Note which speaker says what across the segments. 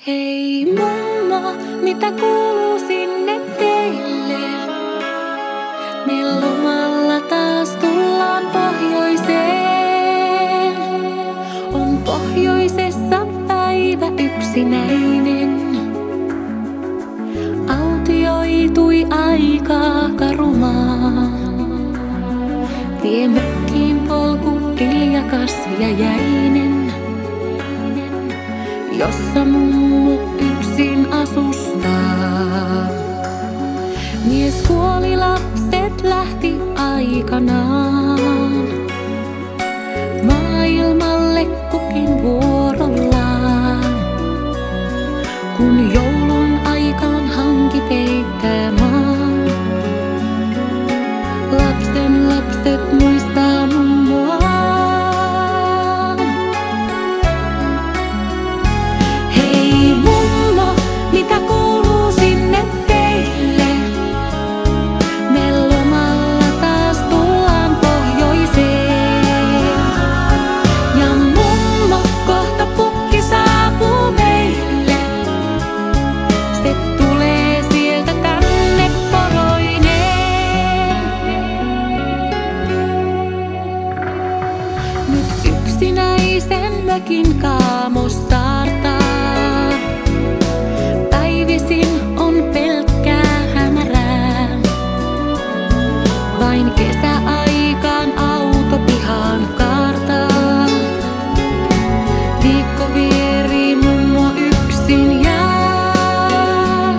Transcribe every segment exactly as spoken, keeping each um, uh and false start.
Speaker 1: Hei mummo, mitä kuuluu sinne teille? Me lomalla taas tullaan pohjoiseen. On pohjoisessa päivä yksinäinen. Autioitui aikaa karumaa. Tie mökkiin polku kiljakas ja jäinen, jossa mummu yksin asustaa. Mies kuoli, lapset lähti aikanaan. Maailmalle kukin vuorollaan. Kun joulun aikaan hanki peittää maan, lapsen lapset muistaa mummoaan. Hei mummo, mitä kuuluu sinne teille? Me lomalla taas tullaan pohjoiseen. Ja mummo, kohta pukki saapuu meille. Se tulee sieltä tänne poroineen. Nyt yksinäisen mökin kaamos saartaa. Päivisin on pelkkää hämärää. Vain kesäaikaan auto pihaan kaartaa. Viikko vieri, mummo yksin jää.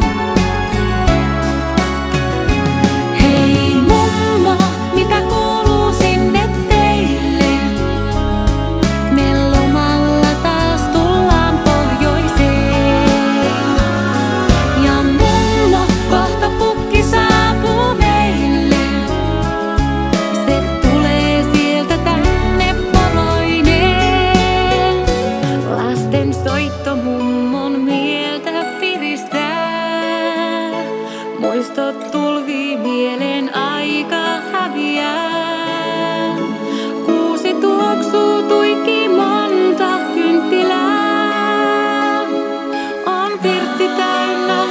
Speaker 1: Hei mummo, mitä kuuluu sinne teille? Me lomalla taas tullaan pohjoiseen. Ja mummo, kohta pukki saapuu meille. Se tulee sieltä tänne poroineen. Lasten soitto mummon mieltä piristää. Muistot tulvii mieleen, aika häviää. Kuusi tuoksuu tuiki monta kynttilää. On pirtti täynnä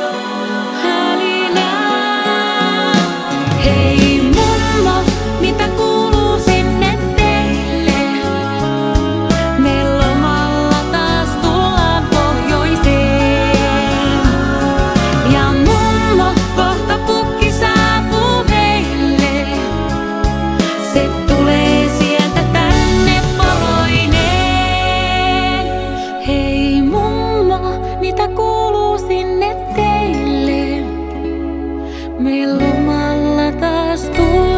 Speaker 1: hälinää. Hei mummo, mitä kuuluu sinne teille? Me lomalla taas tullaan pohjoiseen. Ja mummo, kohta pukki saapuu meille. Se tulee sieltä tänne poroineen. Hei mummo, mitä kuuluu sinne teille? Me lomalla taas tullaan.